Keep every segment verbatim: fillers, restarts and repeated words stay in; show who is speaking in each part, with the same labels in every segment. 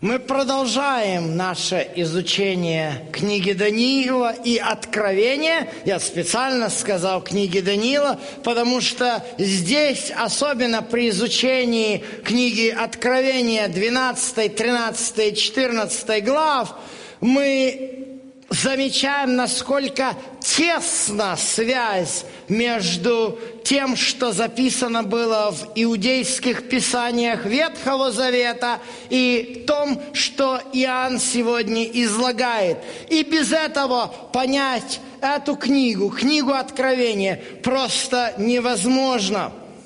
Speaker 1: Мы продолжаем наше изучение книги Даниила и Откровения. Я специально сказал книги Даниила, потому что здесь, особенно при изучении книги Откровения двенадцатой, тринадцатой, четырнадцатой глав, мы замечаем, насколько тесна связь между тем, что записано было в иудейских писаниях Ветхого Завета, и том, что Иоанн сегодня излагает. И без этого понять эту книгу, книгу Откровения, просто невозможно.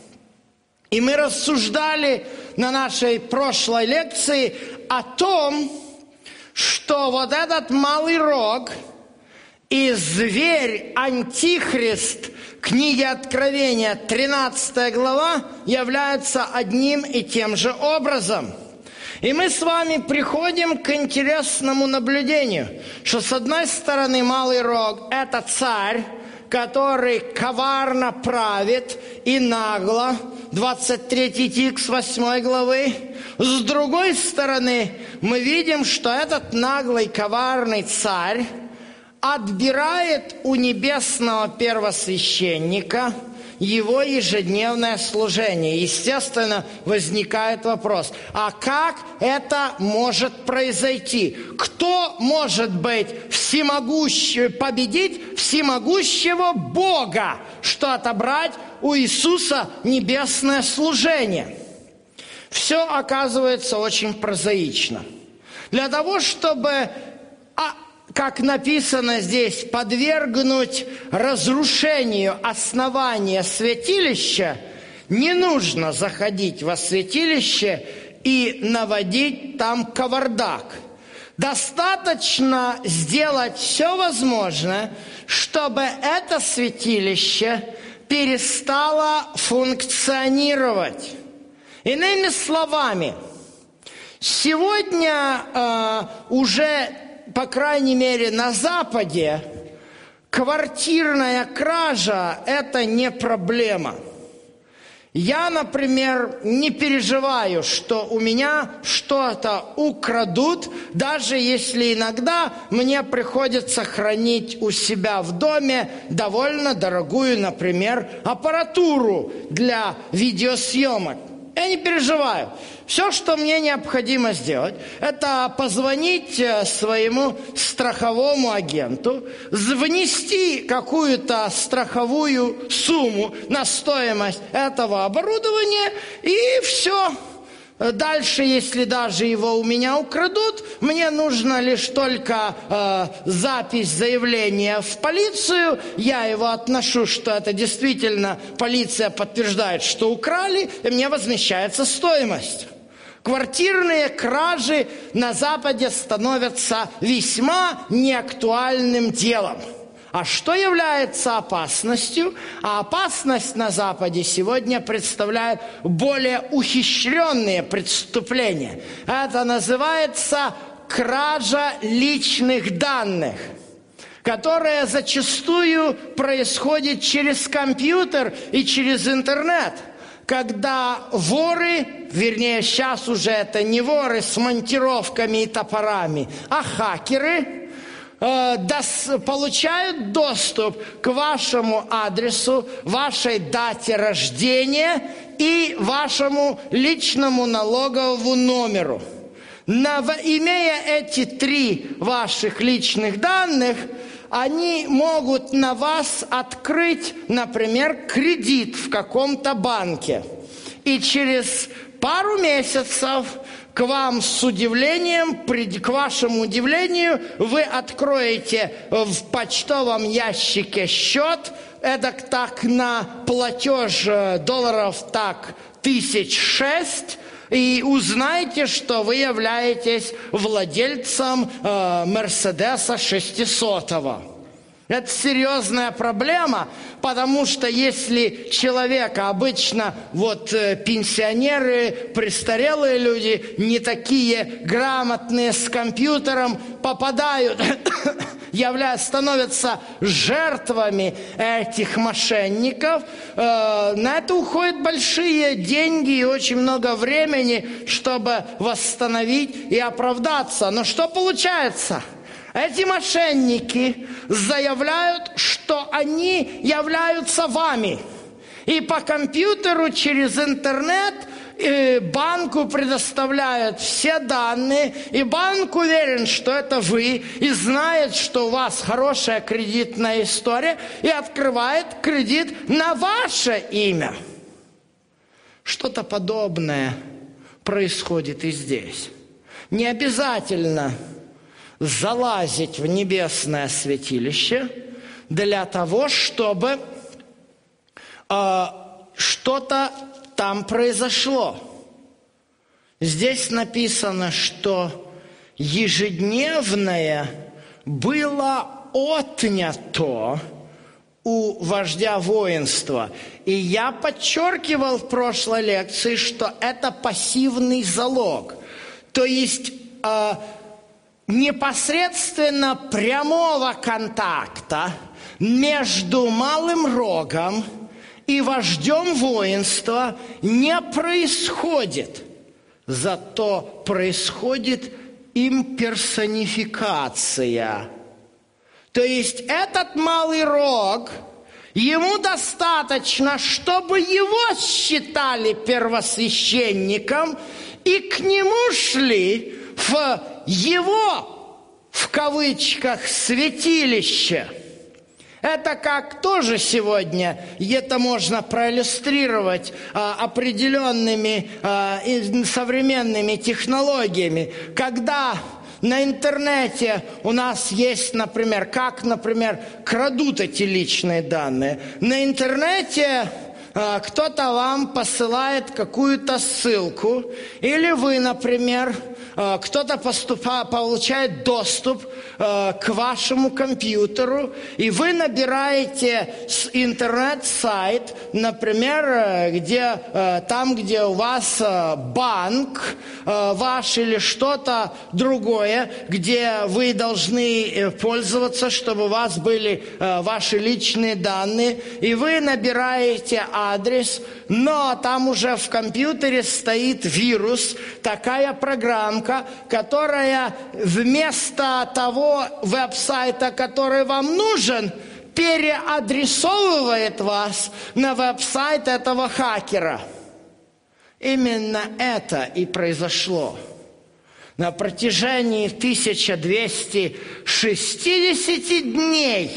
Speaker 1: И мы рассуждали на нашей прошлой лекции о том, что вот этот малый рог и зверь Антихрист книги Откровения, тринадцатая глава, являются одним и тем же образом. И мы с вами приходим к интересному наблюдению, что с одной стороны малый рог – это царь, который коварно правит и нагло, двадцать третий текст восьмой главы. С другой стороны, мы видим, что этот наглый, коварный царь отбирает у небесного первосвященника его ежедневное служение. Естественно, возникает вопрос, а как это может произойти? Кто может быть всемогущим, победить всемогущего Бога, что отобрать у Иисуса небесное служение? Все оказывается очень прозаично. Для того, чтобы, как написано здесь, подвергнуть разрушению основания святилища, не нужно заходить во святилище и наводить там кавардак. Достаточно сделать все возможное, чтобы это святилище перестало функционировать. Иными словами, сегодня э, уже, по крайней мере, на Западе квартирная кража – это не проблема. Я, например, не переживаю, что у меня что-то украдут, даже если иногда мне приходится хранить у себя в доме довольно дорогую, например, аппаратуру для видеосъемок. Я не переживаю. Все, что мне необходимо сделать, это позвонить своему страховому агенту, внести какую-то страховую сумму на стоимость этого оборудования, и все. Дальше, если даже его у меня украдут, мне нужно лишь только э, запись заявления в полицию. Я его отношу, что это действительно полиция подтверждает, что украли, и мне возмещается стоимость. Квартирные кражи на Западе становятся весьма неактуальным делом. А что является опасностью? А опасность на Западе сегодня представляет более ухищренные преступления. Это называется кража личных данных, которая зачастую происходит через компьютер и через интернет. Когда воры, вернее, сейчас уже это не воры с монтировками и топорами, а хакеры получают доступ к вашему адресу, вашей дате рождения и вашему личному налоговому номеру. Имея эти три ваших личных данных, они могут на вас открыть, например, кредит в каком-то банке. И через пару месяцев к вам с удивлением, к вашему удивлению, вы откроете в почтовом ящике счет, эдак так на платеж долларов так тысяч шесть, и узнаете, что вы являетесь владельцем э, Мерседеса шестисотого. Это серьезная проблема, Потому что если человека обычно вот пенсионеры, престарелые люди, не такие грамотные с компьютером, попадают, являются, становятся жертвами этих мошенников, на это уходят большие деньги и очень много времени, чтобы восстановить и оправдаться. Но что получается? Эти мошенники заявляют, что они являются вами. И по компьютеру через интернет банку предоставляют все данные, и банк уверен, что это вы, и знает, что у вас хорошая кредитная история, и открывает кредит на ваше имя. Что-то подобное происходит и здесь. Не обязательно залазить в небесное святилище для того, чтобы э, что-то там произошло. Здесь написано, что ежедневное было отнято у вождя воинства. И я подчеркивал в прошлой лекции, что это пассивный залог. То есть э, непосредственно прямого контакта между малым рогом и вождем воинства не происходит. Зато происходит имперсонификация. То есть этот малый рог, ему достаточно, чтобы его считали первосвященником, и к нему шли в его, в кавычках, святилище. Это как тоже сегодня, это можно проиллюстрировать а, определенными а, современными технологиями. Когда на интернете у нас есть, например, как, например, крадут эти личные данные. На интернете а, кто-то вам посылает какую-то ссылку, или вы, например, а, кто-то поступа, получает доступ а, к вашему компьютеру, и вы набираете интернет-сайт, например, где, а, там, где у вас а, банк а, ваш или что-то другое, где вы должны пользоваться, чтобы у вас были а, ваши личные данные, и вы набираете адрес, но там уже в компьютере стоит вирус, такая программка, которая вместо того веб-сайта, который вам нужен, переадресовывает вас на веб-сайт этого хакера. Именно это и произошло. На протяжении тысяча двести шестьдесят дней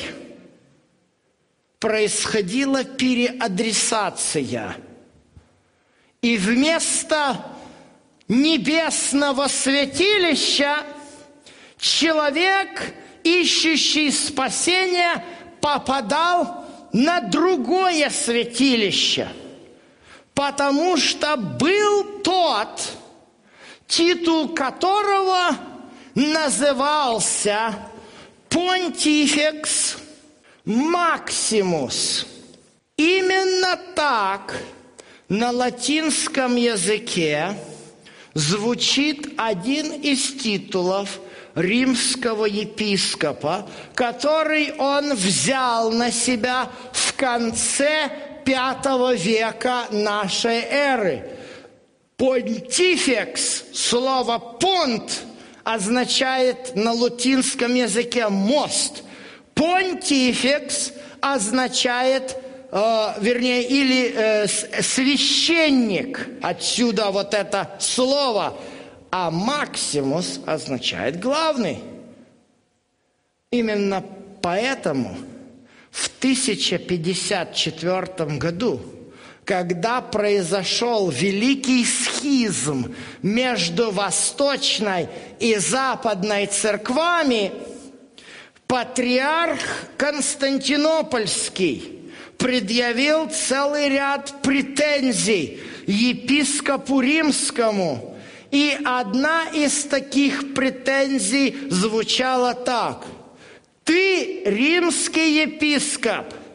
Speaker 1: происходила переадресация. И вместо небесного святилища человек, ищущий спасения, попадал на другое святилище, потому что был тот, титул которого назывался Понтифекс Максимус. Именно так на латинском языке звучит один из титулов римского епископа, который он взял на себя в конце пятого века нашей эры. Понтифекс, слово «понт» означает на латинском языке «мост». Понтифекс означает, э, вернее, или э, священник, отсюда вот это слово, а Максимус означает главный. Именно поэтому в тысяча пятьдесят четвёртом году, когда произошел великий схизм между Восточной и Западной церквами, патриарх Константинопольский предъявил целый ряд претензий епископу Римскому. И одна из таких претензий звучала так: «Ты, римский епископ,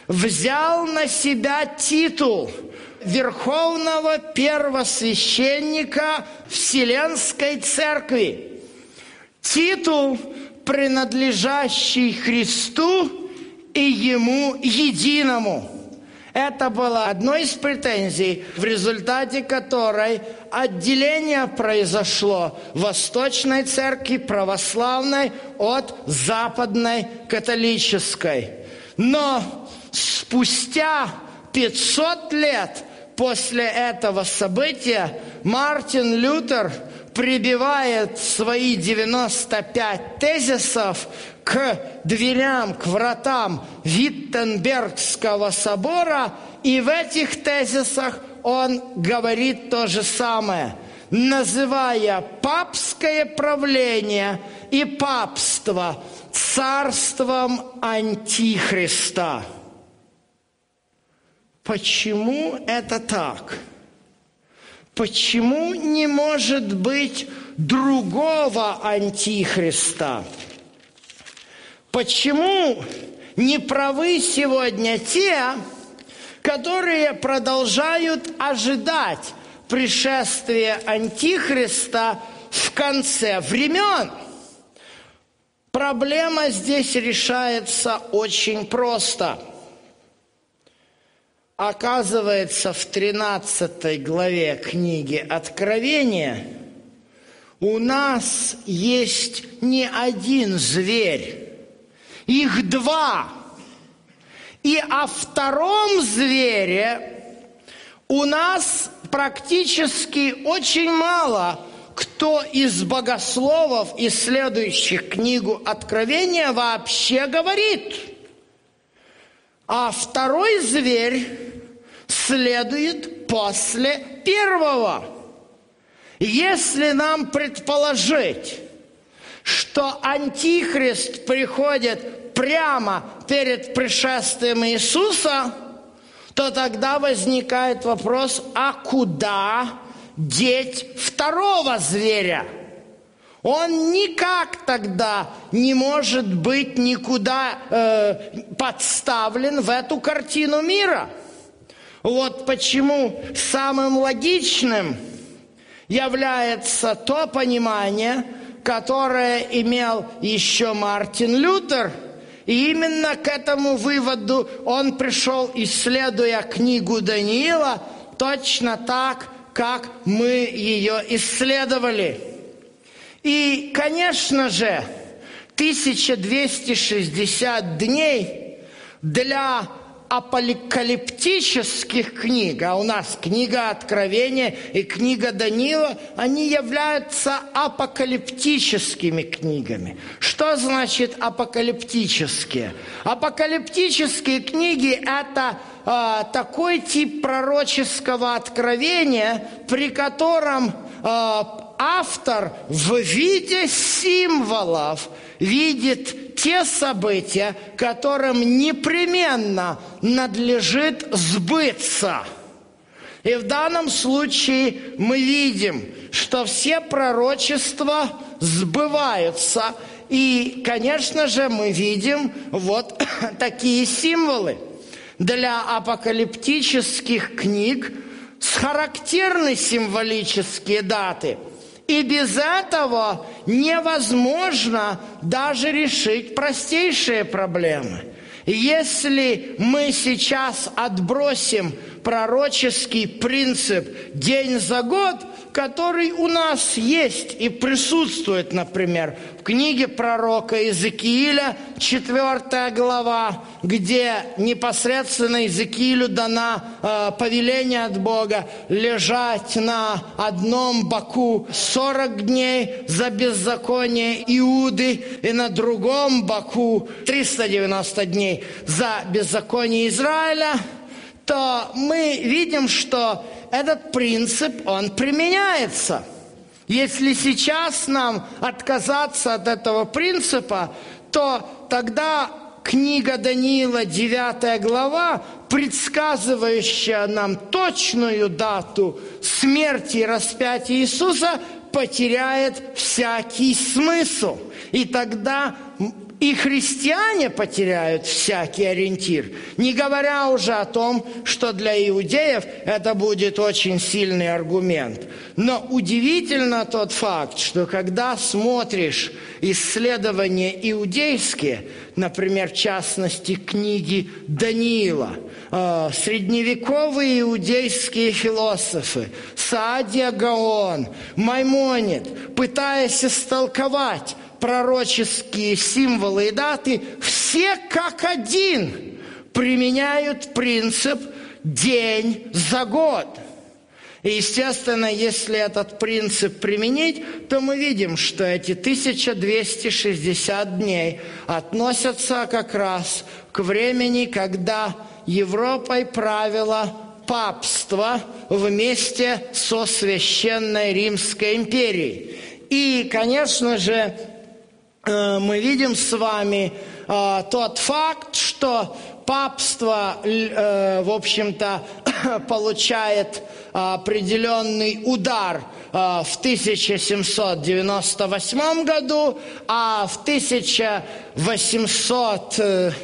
Speaker 1: взял на себя титул верховного первосвященника Вселенской Церкви. Титул, принадлежащий Христу и Ему единому. Это была одной из претензий, в результате которой отделение произошло Восточной Церкви православной от Западной католической. Но спустя пятьсот лет после этого события Мартин Лютер прибивает свои девяносто пять тезисов к дверям, к вратам Виттенбергского собора, и в этих тезисах он говорит то же самое, называя папское правление и папство царством Антихриста. Почему это так? Почему не может быть другого Антихриста? Почему не правы сегодня те, которые продолжают ожидать пришествия Антихриста в конце времен? Проблема здесь решается очень просто. Оказывается, в тринадцатой главе книги Откровения у нас есть не один зверь, их два. И о втором звере у нас практически очень мало кто из богословов, исследующих книгу Откровения, вообще говорит. А второй зверь следует после первого. Если нам предположить, что Антихрист приходит прямо перед пришествием Иисуса, то тогда возникает вопрос, а куда деть второго зверя? Он никак тогда не может быть никуда э, подставлен в эту картину мира. Вот почему самым логичным является то понимание, которое имел еще Мартин Лютер, и именно к этому выводу он пришел, исследуя книгу Даниила, точно так, как мы ее исследовали. И, конечно же, тысяча двести шестьдесят дней для апокалиптических книг, а у нас книга Откровения и книга Даниила, они являются апокалиптическими книгами. Что значит апокалиптические? Апокалиптические книги – это э, такой тип пророческого откровения, при котором э, автор в виде символов видит те события, которым непременно надлежит сбыться. И в данном случае мы видим, что все пророчества сбываются. И, конечно же, мы видим вот такие символы. Для апокалиптических книг характерны символические даты. И без этого невозможно даже решить простейшие проблемы. Если мы сейчас отбросим пророческий принцип «день за год», который у нас есть и присутствует, например, в книге пророка Иезекииля, четвёртая глава, где непосредственно Иезекиилю дана э, повеление от Бога лежать на одном боку сорок дней за беззаконие Иуды и на другом боку триста девяносто дней за беззаконие Израиля, то мы видим, что этот принцип, он применяется. Если сейчас нам отказаться от этого принципа, то тогда книга Даниила, девятая глава, предсказывающая нам точную дату смерти и распятия Иисуса, потеряет всякий смысл. И тогда и христиане потеряют всякий ориентир, не говоря уже о том, что для иудеев это будет очень сильный аргумент. Но удивительно тот факт, что когда смотришь исследования иудейские, например, в частности, книги Даниила, э, средневековые иудейские философы, Сааdia Гаон, Маймонид, пытаясь истолковать пророческие символы и даты, все как один применяют принцип «день за год». И, естественно, если этот принцип применить, то мы видим, что эти тысяча двести шестьдесят дней относятся как раз к времени, когда Европой правило папство вместе со Священной Римской империей. И, конечно же, мы видим с вами тот факт, что папство, в общем-то, получает определенный удар в тысяча семьсот девяносто восьмом году, а в тысяча восемьсот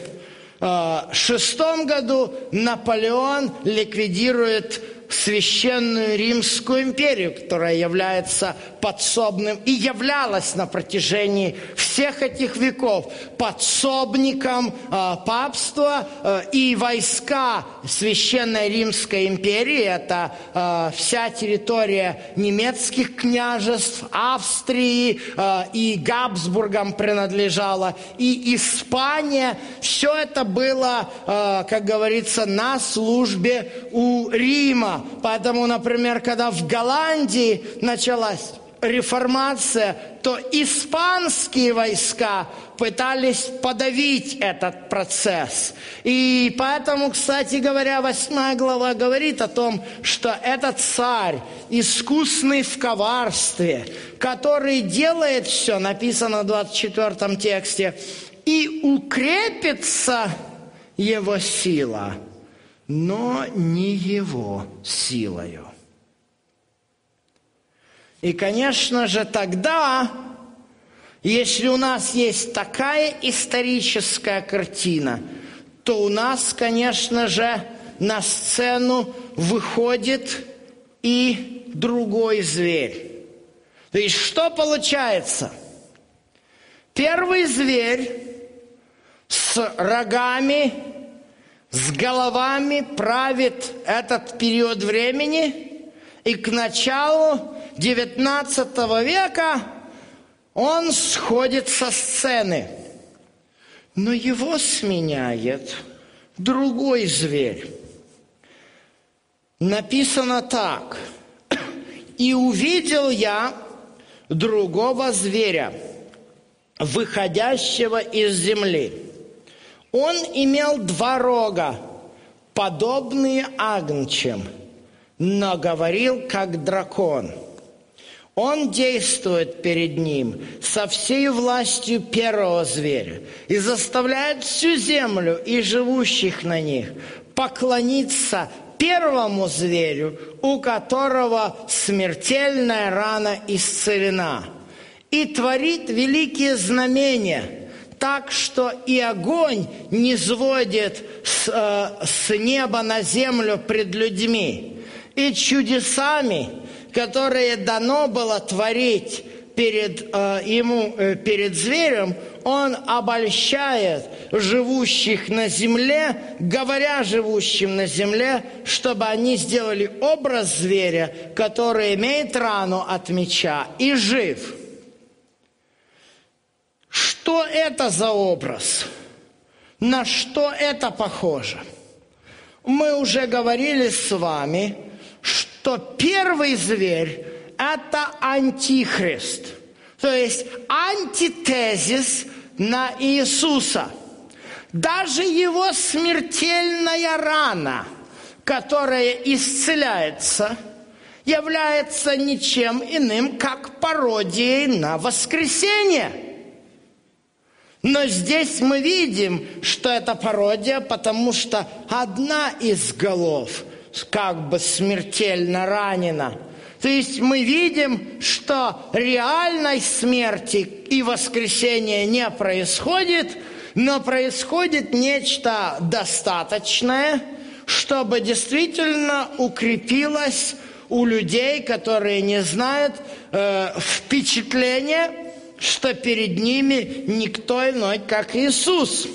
Speaker 1: шестом году Наполеон ликвидирует Священную Римскую империю, которая является подсобным и являлась на протяжении всех этих веков подсобником э, папства, э, и войска Священной Римской империи, это э, вся территория немецких княжеств, Австрии э, и Габсбургам принадлежала, и Испания, все это было, э, как говорится, на службе у Рима. Поэтому, например, когда в Голландии началась реформация, то испанские войска пытались подавить этот процесс. И поэтому, кстати говоря, восьмая глава говорит о том, что этот царь, искусный в коварстве, который делает все, написано в двадцать четвёртом тексте, и укрепится его сила, но не его силою. И, конечно же, тогда, если у нас есть такая историческая картина, то у нас, конечно же, на сцену выходит и другой зверь. То есть, что получается? Первый зверь с рогами, с головами правит этот период времени, и к началу девятнадцатого века он сходит со сцены. Но его сменяет другой зверь. Написано так: «И увидел я другого зверя, выходящего из земли. Он имел два рога, подобные агнчим, но говорил, как дракон. Он действует перед ним со всей властью первого зверя и заставляет всю землю и живущих на них поклониться первому зверю, у которого смертельная рана исцелена, и творит великие знамения, так что и огонь не сводит с, э, с неба на землю пред людьми, и чудесами, которые дано было творить перед э, ему, э, перед зверем, он обольщает живущих на земле, говоря живущим на земле, чтобы они сделали образ зверя, который имеет рану от меча и жив». Что это за образ? На что это похоже? Мы уже говорили с вами, что первый зверь – это антихрист, то есть антитезис на Иисуса. Даже его смертельная рана, которая исцеляется, является ничем иным, как пародией на воскресение. Но здесь мы видим, что это пародия, потому что одна из голов как бы смертельно ранена. То есть мы видим, что реальной смерти и воскресения не происходит, но происходит нечто достаточное, чтобы действительно укрепилось у людей, которые не знают, э, впечатление, что перед ними никто иной, как Иисус.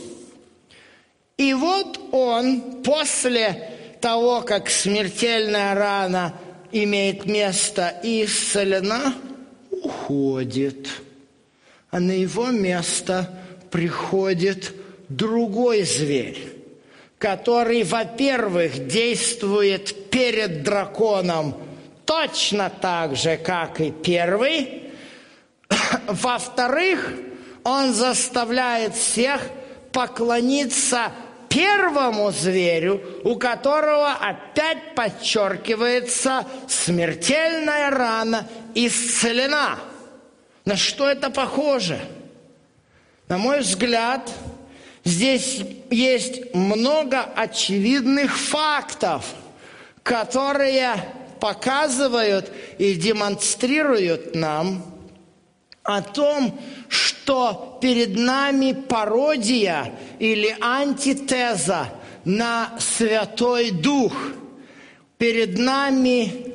Speaker 1: И вот он после того, как смертельная рана имеет место и исцелена, уходит. А на его место приходит другой зверь, который, во-первых, действует перед драконом точно так же, как и первый. Во-вторых, он заставляет всех поклониться первому зверю, у которого опять подчеркивается смертельная рана исцелена. На что это похоже? На мой взгляд, здесь есть много очевидных фактов, которые показывают и демонстрируют нам о том, что перед нами пародия или антитеза на Святой Дух. Перед нами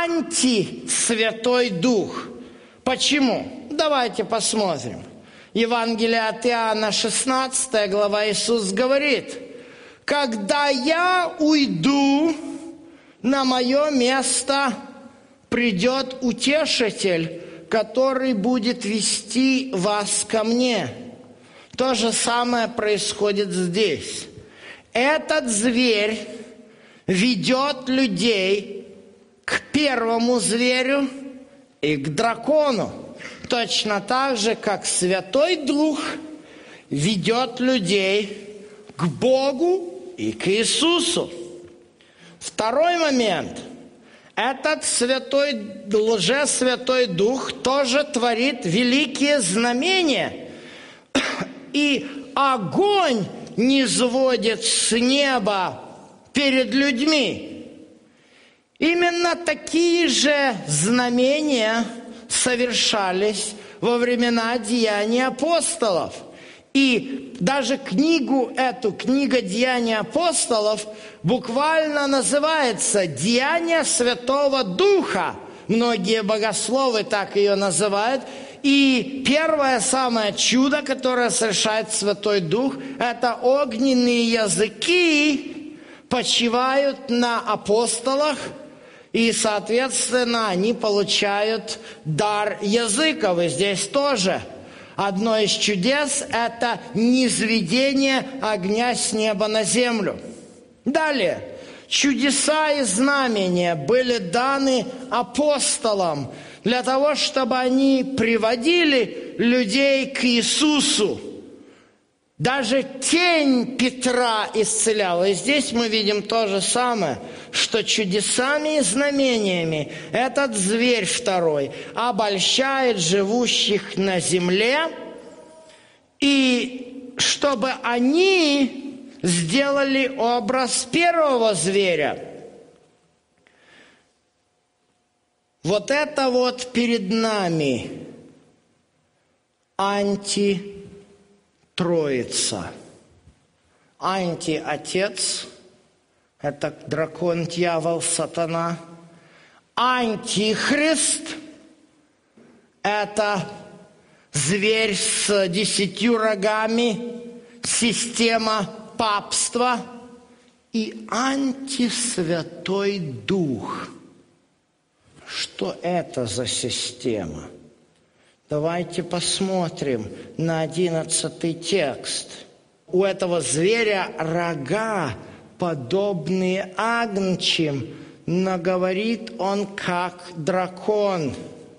Speaker 1: антисвятой Дух. Почему? Давайте посмотрим. Евангелие от Иоанна, шестнадцатая глава, Иисус говорит: «Когда я уйду, на мое место придет Утешитель, который будет вести вас ко мне». То же самое происходит здесь. Этот зверь ведет людей к первому зверю и к дракону. Точно так же, как Святой Дух ведет людей к Богу и к Иисусу. Второй момент. Этот святой, лжесвятой Дух тоже творит великие знамения. И огонь низводит с неба перед людьми. Именно такие же знамения совершались во времена деяний апостолов. И даже книгу эту, книга «Деяния апостолов», буквально называется «Деяния Святого Духа». Многие богословы так ее называют. И первое самое чудо, которое совершает Святой Дух, это огненные языки почивают на апостолах, и, соответственно, они получают дар языков. И здесь тоже одно из чудес – это низведение огня с неба на землю. Далее. Чудеса и знамения были даны апостолам для того, чтобы они приводили людей к Иисусу. Даже тень Петра исцеляла. И здесь мы видим то же самое, что чудесами и знамениями этот зверь второй обольщает живущих на земле, и чтобы они сделали образ первого зверя. Вот это вот перед нами антитроица. Анти-отец – это дракон, дьявол, сатана. Антихрист – это зверь с десятью рогами, система папства. И антисвятой Дух. Что это за система? Давайте посмотрим на одиннадцатый текст. У этого зверя рога, подобные агнчим, но говорит он как дракон.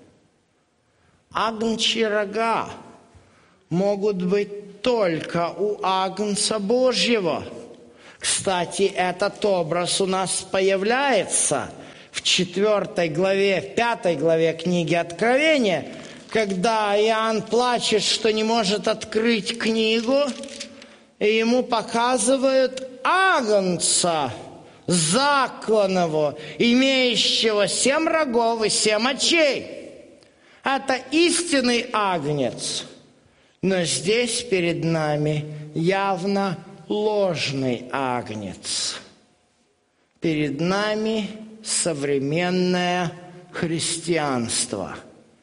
Speaker 1: Агнчьи рога могут быть только у Агнца Божьего. Кстати, этот образ у нас появляется в четвертой главе, в пятой главе книги Откровения, когда Иоанн плачет, что не может открыть книгу, и ему показывают Агнца закланного, имеющего семь рогов и семь очей. Это истинный агнец. Но здесь перед нами явно ложный агнец. Перед нами современное христианство.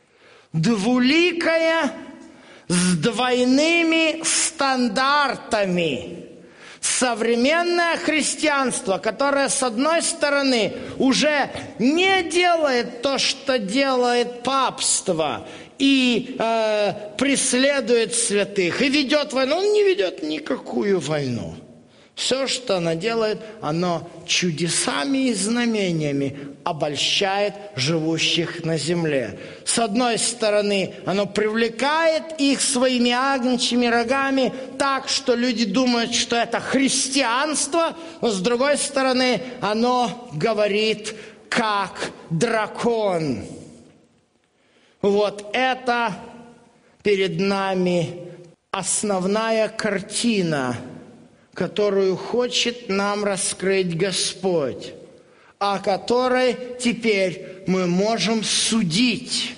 Speaker 1: Двуликое, с двойными стандартами. Современное христианство, которое, с одной стороны, уже не делает то, что делает папство, и э, преследует святых, и ведет войну. Он не ведет никакую войну. Все, что оно делает, оно чудесами и знамениями обольщает живущих на земле. С одной стороны, оно привлекает их своими агнчими рогами так, что люди думают, что это христианство, но с другой стороны, оно говорит, как дракон. Вот это перед нами основная картина, которую хочет нам раскрыть Господь, о которой теперь мы можем судить.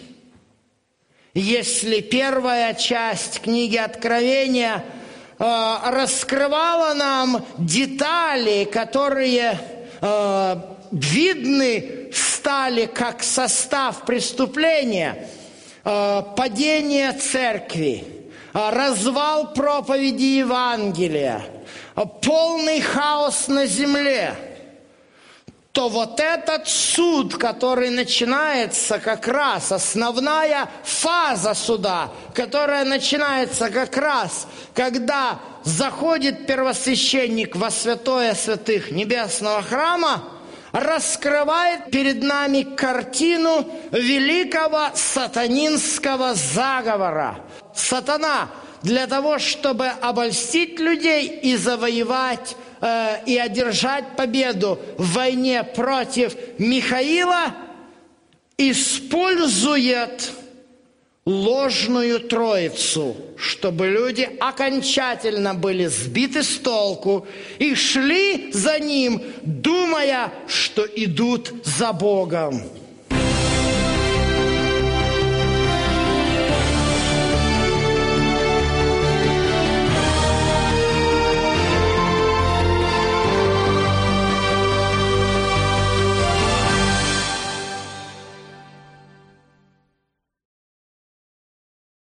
Speaker 1: Если первая часть книги Откровения э, раскрывала нам детали, которые э, видны стали как состав преступления, э, падение церкви, э, развал проповеди Евангелия, полный хаос на земле, то вот этот суд, который начинается как раз, основная фаза суда, которая начинается как раз, когда заходит первосвященник во святое святых небесного храма, раскрывает перед нами картину великого сатанинского заговора. Сатана для того, чтобы обольстить людей и завоевать э, и одержать победу в войне против Михаила, использует ложную троицу, чтобы люди окончательно были сбиты с толку и шли за ним, думая, что идут за Богом.